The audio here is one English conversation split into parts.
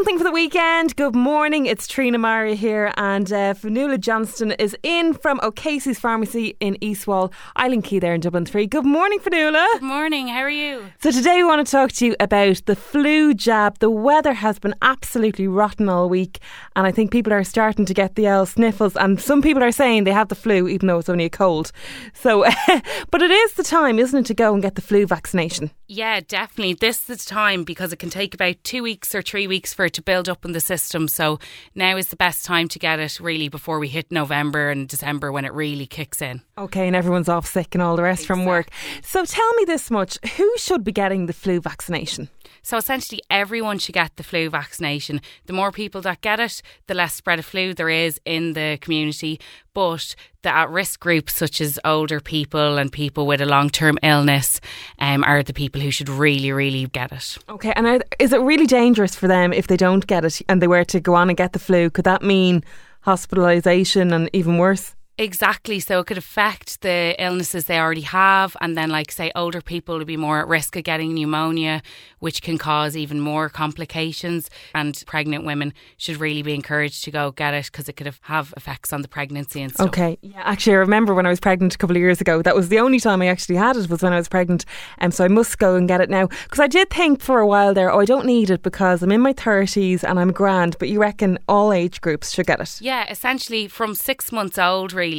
Something for the weekend. Good morning, it's Trina Maria here, and Fionnuala Johnston is in from O'Casey's Pharmacy in Eastwall, Island Quay there in Dublin 3. Good morning, Fionnuala. Good morning, how are you? So today we want to talk to you about the flu jab. The weather has been absolutely rotten all week, and I think people are starting to get the old sniffles, and some people are saying they have the flu even though it's only a cold. So, but it is the time, isn't it, to go and get the flu vaccination? Yeah, definitely. This is the time because it can take about 2 weeks or 3 weeks for it to build up in the system. So now is the best time to get it, really, before we hit November and December when it really kicks in. Okay, and everyone's off sick and all the rest from work. So tell me this much, who should be getting the flu vaccination? So essentially everyone should get the flu vaccination. The more people that get it, the less spread of flu there is in the community. But the at-risk groups such as older people and people with a long-term illness are the people who should really, really get it. Okay, and is it really dangerous for them if they don't get it and they were to go on and get the flu? Could that mean hospitalisation and even worse? Exactly, so it could affect the illnesses they already have, and then like say older people would be more at risk of getting pneumonia, which can cause even more complications, and pregnant women should really be encouraged to go get it because it could have effects on the pregnancy and stuff. Okay, yeah, actually I remember when I was pregnant a couple of years ago, that was the only time I actually had it, was when I was pregnant, so I must go and get it now, because I did think for a while there, I don't need it because I'm in my 30s and I'm grand, but you reckon all age groups should get it? Yeah, essentially from 6 months old really,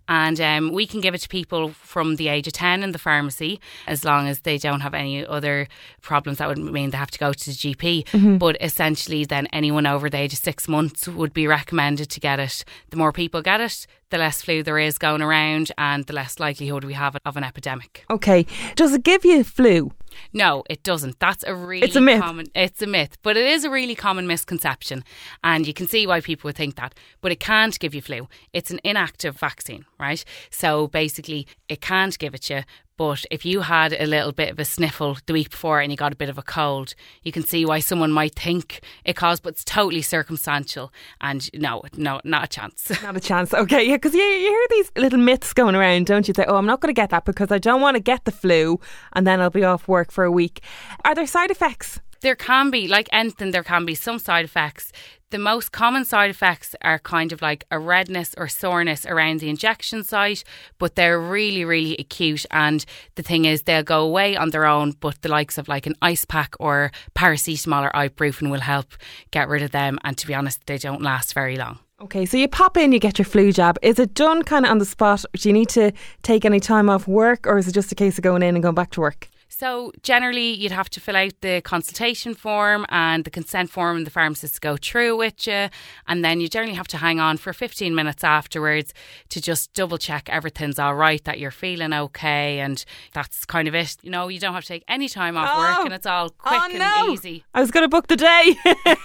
and we can give it to people from the age of 10 in the pharmacy as long as they don't have any other problems that would mean they have to go to the GP. But essentially then anyone over the age of 6 months would be recommended to get it. The more people get it, the less flu there is going around and the less likelihood we have of an epidemic. Okay, does it give you flu? No, it doesn't. That's a really It's a myth. It's a myth, but it is a really common misconception, and you can see why people would think that. But it can't give you flu. It's an inactive vaccine, right? So basically, it can't give it you. But if you had a little bit of a sniffle the week before and you got a bit of a cold, you can see why someone might think it caused, but it's totally circumstantial. And no, not a chance. Not a chance. Okay, yeah, because you hear these little myths going around, don't you? Say, oh, I'm not going to get that because I don't want to get the flu and then I'll be off work for a week. Are there side effects? There can be, like anything, there can be some side effects. The most common side effects are kind of like a redness or soreness around the injection site, but they're really, really acute. And the thing is, they'll go away on their own, but the likes of like an ice pack or paracetamol or ibuprofen will help get rid of them. And to be honest, they don't last very long. Okay, so you pop in, you get your flu jab. Is it done kind of on the spot? Do you need to take any time off work, or is it just a case of going in and going back to work? So generally you'd have to fill out the consultation form and the consent form and the pharmacist go through with you, and then you generally have to hang on for 15 minutes afterwards to just double check everything's all right, that you're feeling okay, and that's kind of it. You know, you don't have to take any time off work and it's all quick and easy. I was going to book the day.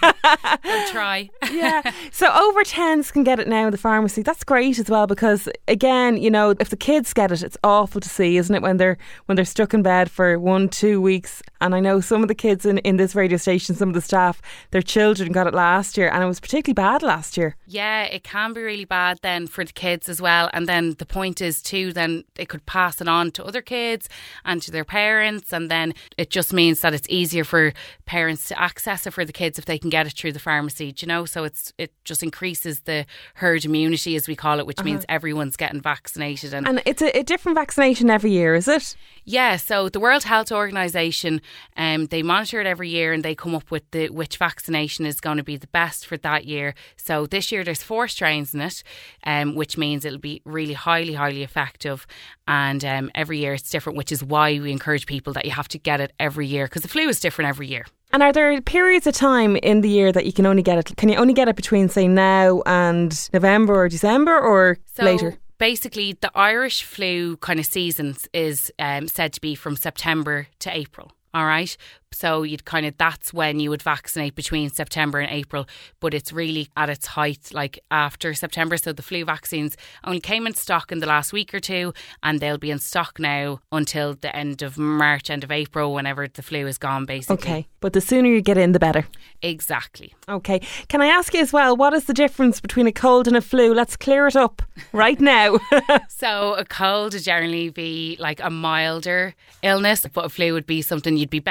I'll try. Yeah. So over 10s can get it now in the pharmacy. That's great as well, because again, you know, if the kids get it, it's awful to see, isn't it, when they're stuck in bed for 1-2 weeks. And I know some of the kids in this radio station, some of the staff, their children got it last year, and it was particularly bad last year. Yeah, it can be really bad then for the kids as well. And then the point is too, then they could pass it on to other kids and to their parents, and then it just means that it's easier for parents to access it for the kids if they can get it through the pharmacy, do you know? So it just increases the herd immunity, as we call it, which means everyone's getting vaccinated. And it's a different vaccination every year, is it? Yeah, so the World Health Organisation, they monitor it every year and they come up with which vaccination is going to be the best for that year. So this year there's 4 strains in it, which means it'll be really highly, highly effective. And every year it's different, which is why we encourage people that you have to get it every year, because the flu is different every year. And are there periods of time in the year that you can only get it? Can you only get it between, say, now and November or December, or later? Basically, the Irish flu kind of season is said to be from September to April. All right. So that's when you would vaccinate between September and April, but it's really at its height like after September. So the flu vaccines only came in stock in the last week or two, and they'll be in stock now until the end of March, end of April, whenever the flu is gone, basically. Okay, but the sooner you get in, the better. Exactly. Okay, can I ask you as well, what is the difference between a cold and a flu? Let's clear it up right now. So a cold would generally be like a milder illness, but a flu would be something you'd be bedridden,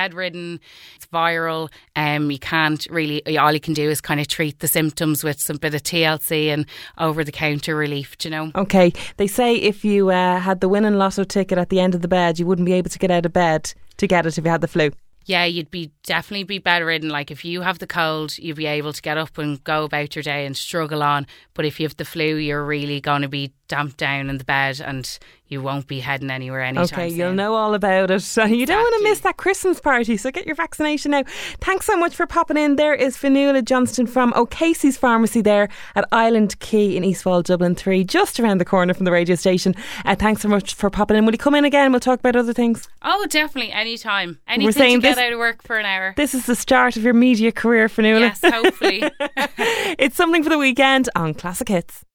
infection, it's viral. You can't really, all you can do is kind of treat the symptoms with some bit of TLC and over-the-counter relief, do you know? Okay, they say if you had the winning lotto ticket at the end of the bed, you wouldn't be able to get out of bed to get it if you had the flu. Yeah, you'd definitely be bedridden. Like if you have the cold, you'd be able to get up and go about your day and struggle on. But if you have the flu, you're really going to be damped down in the bed and you won't be heading anywhere anytime soon. You'll know all about it. You don't want to miss that Christmas party, so get your vaccination now. Thanks so much for popping in. There is Fionnuala Johnston from O'Casey's Pharmacy there at Island Quay in Eastwall, Dublin 3, just around the corner from the radio station. Thanks so much for popping in. Will you come in again? We'll talk about other things. Oh, definitely. Anytime. Anything to get out of work for an hour. This is the start of your media career, Fionnuala. Yes, hopefully. It's something for the weekend on Classic Hits.